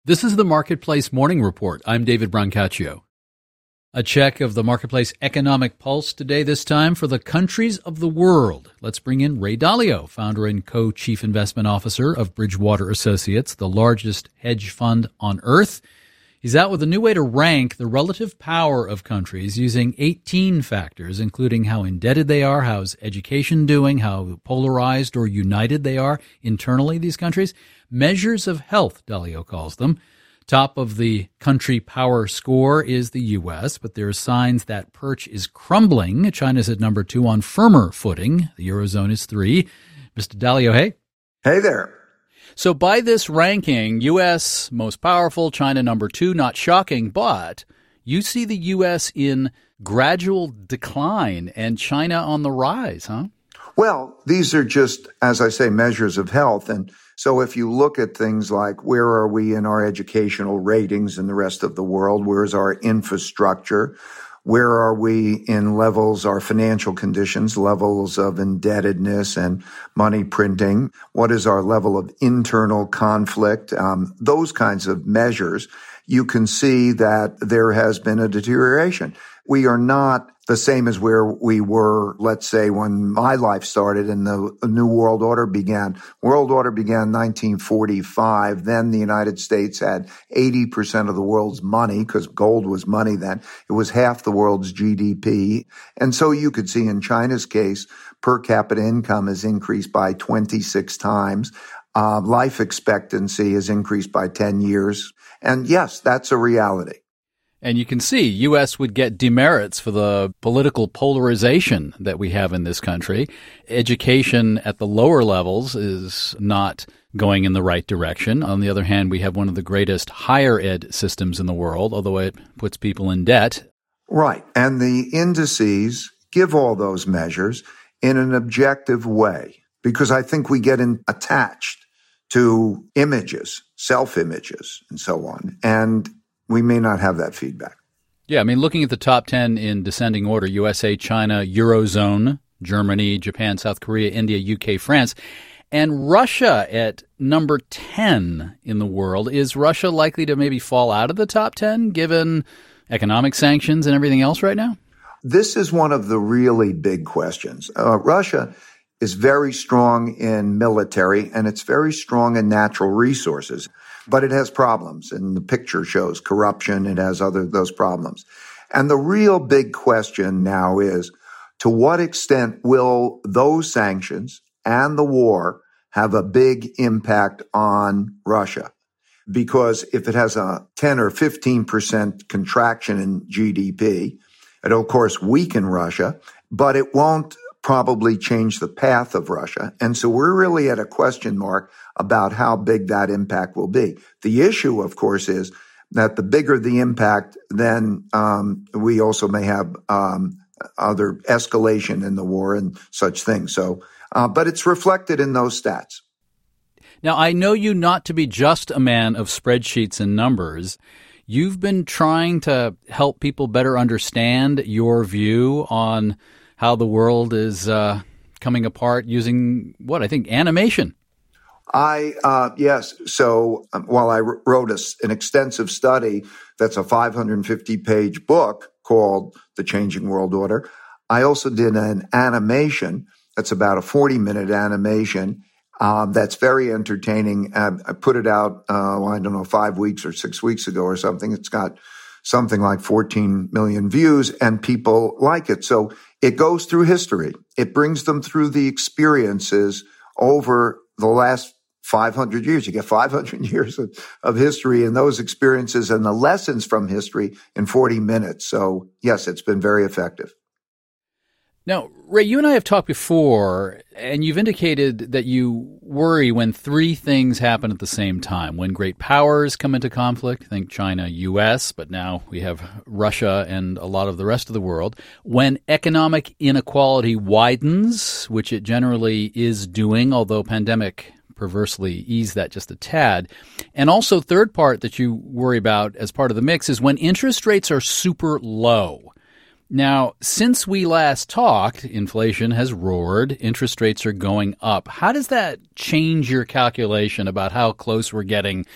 This is the Marketplace Morning Report. I'm David Brancaccio. A check of the Marketplace Economic Pulse today, this time for the countries of the world. Let's bring in Ray Dalio, founder and co-chief investment officer of Bridgewater Associates, the largest hedge fund on earth. He's out with a new way to rank the relative power of countries using 18 factors, including how indebted they are, how's education doing, how polarized or united they are internally, these countries. Measures of health, Dalio calls them. Top of the country power score is the U.S., but there are signs that perch is crumbling. China's at number 2 on firmer footing. The Eurozone is 3. Mr. Dalio, hey. Hey there. So by this ranking, U.S. most powerful, China number 2, not shocking, but you see the U.S. in gradual decline and China on the rise, huh? Well, these are just, as I say, measures of health. And so if you look at things like where are we in our educational ratings in the rest of the world, where's our infrastructure, where are we in levels, our financial conditions, levels of indebtedness and money printing? What is our level of internal conflict? Those kinds of measures, you can see that there has been a deterioration. We are not the same as where we were, let's say, when my life started and the New World Order began. World Order began in 1945. Then the United States had 80% of the world's money, because gold was money then. It was half the world's GDP. And so you could see in China's case, per capita income has increased by 26 times. Life expectancy has increased by 10 years. And yes, that's a reality. And you can see U.S. would get demerits for the political polarization that we have in this country. Education at the lower levels is not going in the right direction. On the other hand, we have one of the greatest higher ed systems in the world, although it puts people in debt. Right. And the indices give all those measures in an objective way, because I think we get attached to images, self-images, and so on. And we may not have that feedback. Yeah, I mean, looking at the top 10 in descending order, USA, China, Eurozone, Germany, Japan, South Korea, India, UK, France, and Russia at number 10 in the world. Is Russia likely to maybe fall out of the top 10 given economic sanctions and everything else right now? This is one of the really big questions. Russia is very strong in military and it's very strong in natural resources. But it has problems, and the picture shows corruption. It has those problems. And the real big question now is, to what extent will those sanctions and the war have a big impact on Russia? Because if it has a 10 or 15% contraction in GDP, it'll, of course, weaken Russia, but it won't probably change the path of Russia. And so we're really at a question mark about how big that impact will be. The issue, of course, is that the bigger the impact, then we also may have other escalation in the war and such things. So, but it's reflected in those stats. Now, I know you not to be just a man of spreadsheets and numbers. You've been trying to help people better understand your view on how the world is coming apart using, I think, animation. Yes. So while I wrote an extensive study that's a 550-page book called The Changing World Order, I also did an animation that's about a 40-minute animation that's very entertaining. I put it out, 5 weeks or 6 weeks ago or something. It's got something like 14 million views, and people like it. So it goes through history. It brings them through the experiences over the last 500 years. You get 500 years of history and those experiences and the lessons from history in 40 minutes. So, yes, it's been very effective. Now, Ray, you and I have talked before, and you've indicated that you worry when three things happen at the same time. When great powers come into conflict, think China, U.S., but now we have Russia and a lot of the rest of the world. When economic inequality widens, which it generally is doing, although pandemic perversely eased that just a tad. And also, third part that you worry about as part of the mix is when interest rates are super low. Now, since we last talked, inflation has roared, interest rates are going up. How does that change your calculation about how close we're getting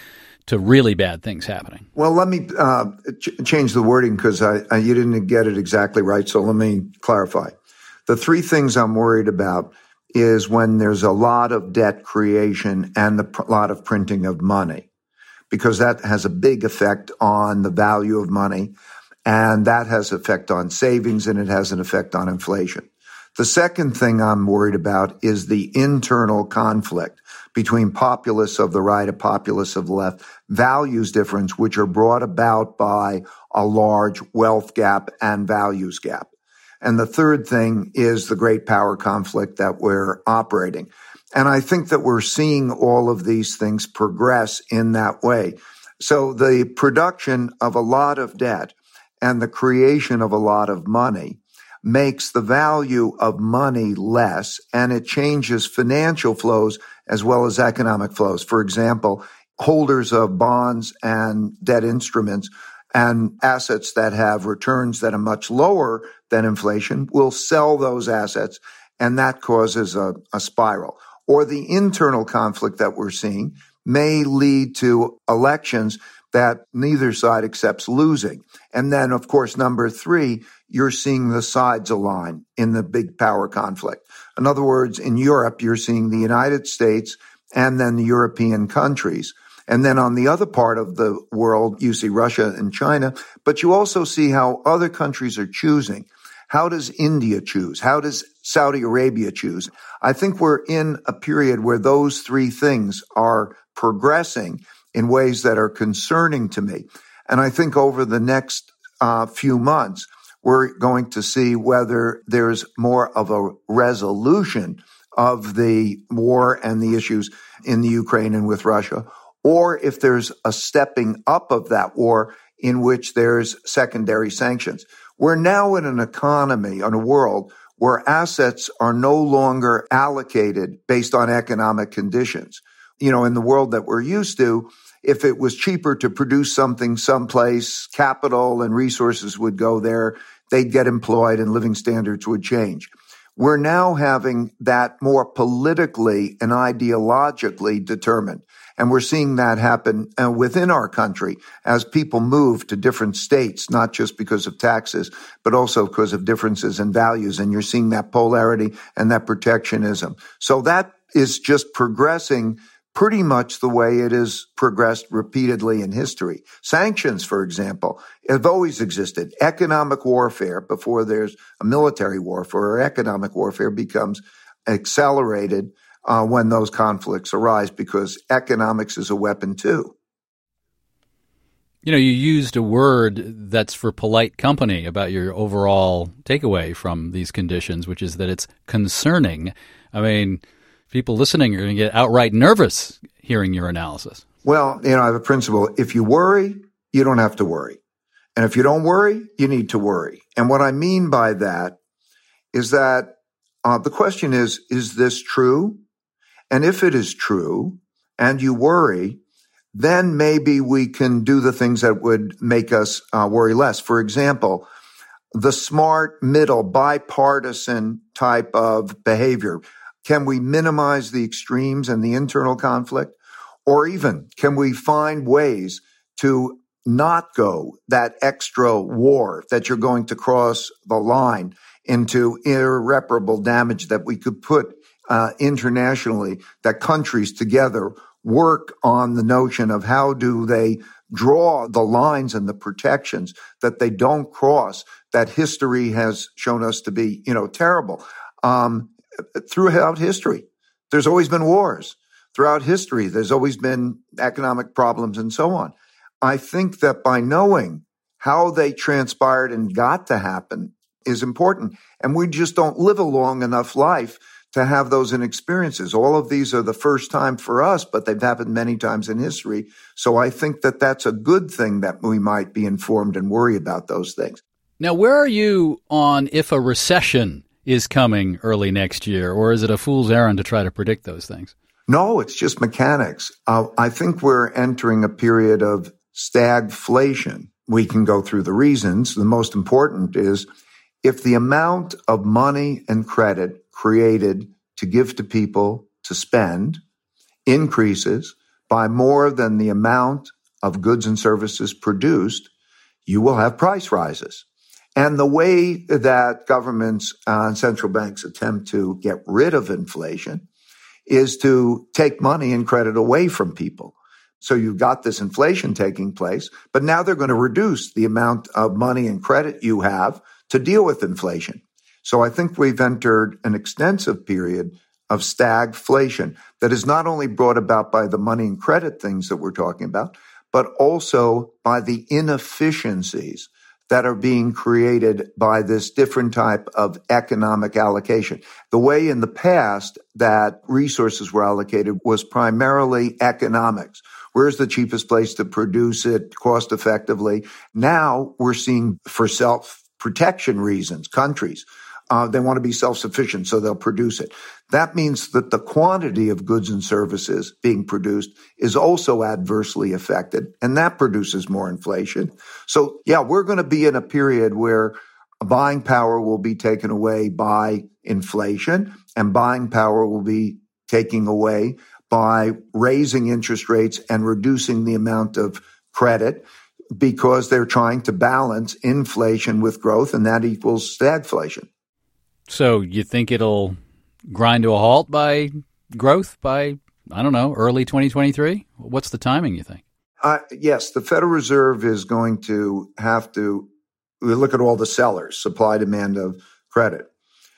to really bad things happening? Well, let me change the wording because you didn't get it exactly right. So let me clarify. The three things I'm worried about is when there's a lot of debt creation and a lot of printing of money, because that has a big effect on the value of money, and that has an effect on savings, and it has an effect on inflation. The second thing I'm worried about is the internal conflict between populists of the right and populists of the left, values difference, which are brought about by a large wealth gap and values gap. And the third thing is the great power conflict that we're operating. And I think that we're seeing all of these things progress in that way. So the production of a lot of debt and the creation of a lot of money makes the value of money less, and it changes financial flows as well as economic flows. For example, holders of bonds and debt instruments and assets that have returns that are much lower than inflation will sell those assets, and that causes a spiral. Or the internal conflict that we're seeing may lead to elections that neither side accepts losing. And then, of course, number three, you're seeing the sides align in the big power conflict. In other words, in Europe, you're seeing the United States and then the European countries. And then on the other part of the world, you see Russia and China, but you also see how other countries are choosing. How does India choose? How does Saudi Arabia choose? I think we're in a period where those three things are progressing in ways that are concerning to me. And I think over the next few months, we're going to see whether there's more of a resolution of the war and the issues in the Ukraine and with Russia, or if there's a stepping up of that war in which there's secondary sanctions. We're now in an economy, in a world where assets are no longer allocated based on economic conditions. You know, in the world that we're used to, if it was cheaper to produce something someplace, capital and resources would go there, they'd get employed and living standards would change. We're now having that more politically and ideologically determined. And we're seeing that happen within our country as people move to different states, not just because of taxes, but also because of differences in values. And you're seeing that polarity and that protectionism. So that is just progressing pretty much the way it has progressed repeatedly in history. Sanctions, for example, have always existed. Economic warfare, before there's a military warfare, or economic warfare becomes accelerated when those conflicts arise, because economics is a weapon too. You know, you used a word that's for polite company about your overall takeaway from these conditions, which is that it's concerning. I mean, people listening are going to get outright nervous hearing your analysis. Well, you know, I have a principle. If you worry, you don't have to worry. And if you don't worry, you need to worry. And what I mean by that is that the question is this true? And if it is true and you worry, then maybe we can do the things that would make us worry less. For example, the smart middle bipartisan type of behavior. Can we minimize the extremes and the internal conflict? Or even, can we find ways to not go that extra war that you're going to cross the line into irreparable damage that we could put internationally, that countries together work on the notion of how do they draw the lines and the protections that they don't cross, that history has shown us to be, terrible. Throughout history, there's always been wars. Throughout history, there's always been economic problems and so on. I think that by knowing how they transpired and got to happen is important. And we just don't live a long enough life to have those experiences. All of these are the first time for us, but they've happened many times in history. So I think that that's a good thing that we might be informed and worry about those things. Now, where are you on if a recession is coming early next year, or is it a fool's errand to try to predict those things? No, it's just mechanics. I think we're entering a period of stagflation. We can go through the reasons. The most important is if the amount of money and credit created to give to people to spend increases by more than the amount of goods and services produced, you will have price rises. And the way that governments and central banks attempt to get rid of inflation is to take money and credit away from people. So you've got this inflation taking place, but now they're going to reduce the amount of money and credit you have to deal with inflation. So I think we've entered an extensive period of stagflation that is not only brought about by the money and credit things that we're talking about, but also by the inefficiencies that are being created by this different type of economic allocation. The way in the past that resources were allocated was primarily economics. Where's the cheapest place to produce it cost effectively? Now we're seeing, for self-protection reasons, countries, they want to be self-sufficient, so they'll produce it. That means that the quantity of goods and services being produced is also adversely affected, and that produces more inflation. So, yeah, we're going to be in a period where buying power will be taken away by inflation, and buying power will be taken away by raising interest rates and reducing the amount of credit because they're trying to balance inflation with growth, and that equals stagflation. So you think it'll grind to a halt by growth by, I don't know, early 2023? What's the timing, you think? Yes, the Federal Reserve is going to have to look at all the sellers, supply, demand of credit.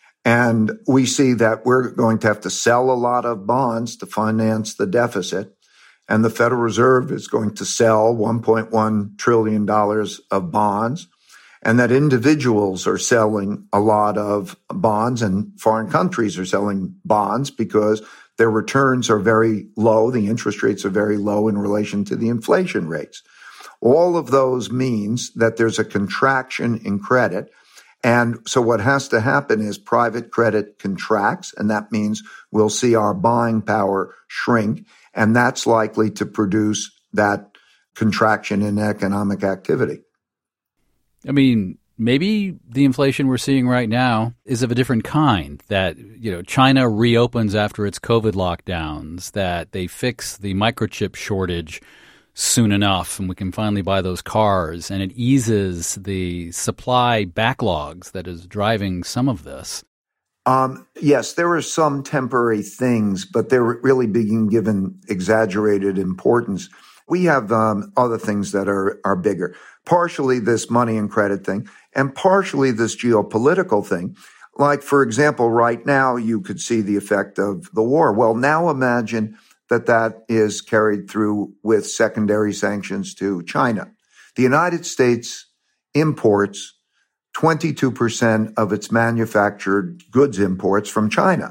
And we see that we're going to have to sell a lot of bonds to finance the deficit. And the Federal Reserve is going to sell $1.1 trillion of bonds. And that individuals are selling a lot of bonds and foreign countries are selling bonds because their returns are very low. The interest rates are very low in relation to the inflation rates. All of those means that there's a contraction in credit. And so what has to happen is private credit contracts, and that means we'll see our buying power shrink, and that's likely to produce that contraction in economic activity. I mean, maybe the inflation we're seeing right now is of a different kind, that, China reopens after its COVID lockdowns, that they fix the microchip shortage soon enough and we can finally buy those cars, and it eases the supply backlogs that is driving some of this. Yes, there are some temporary things, but they're really being given exaggerated importance. We have other things that are bigger. Partially this money and credit thing, and partially this geopolitical thing. Like, for example, right now you could see the effect of the war. Well, now imagine that is carried through with secondary sanctions to China. The United States imports 22% of its manufactured goods imports from China.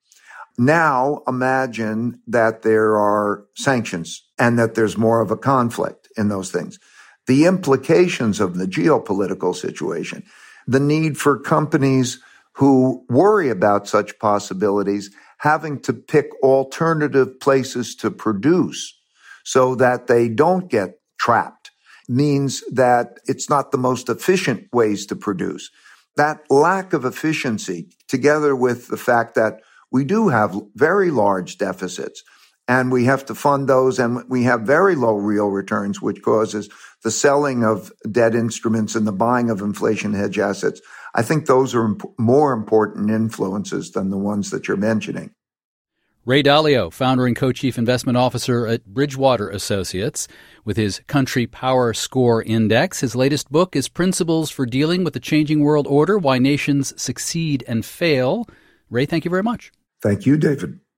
Now imagine that there are sanctions and that there's more of a conflict in those things. The implications of the geopolitical situation, the need for companies who worry about such possibilities having to pick alternative places to produce so that they don't get trapped, means that it's not the most efficient ways to produce. That lack of efficiency, together with the fact that we do have very large deficits and we have to fund those, and we have very low real returns, which causes the selling of debt instruments and the buying of inflation hedge assets. I think those are more important influences than the ones that you're mentioning. Ray Dalio, founder and co-chief investment officer at Bridgewater Associates, with his Country Power Score Index. His latest book is Principles for Dealing with the Changing World Order: Why Nations Succeed and Fail. Ray, thank you very much. Thank you, David.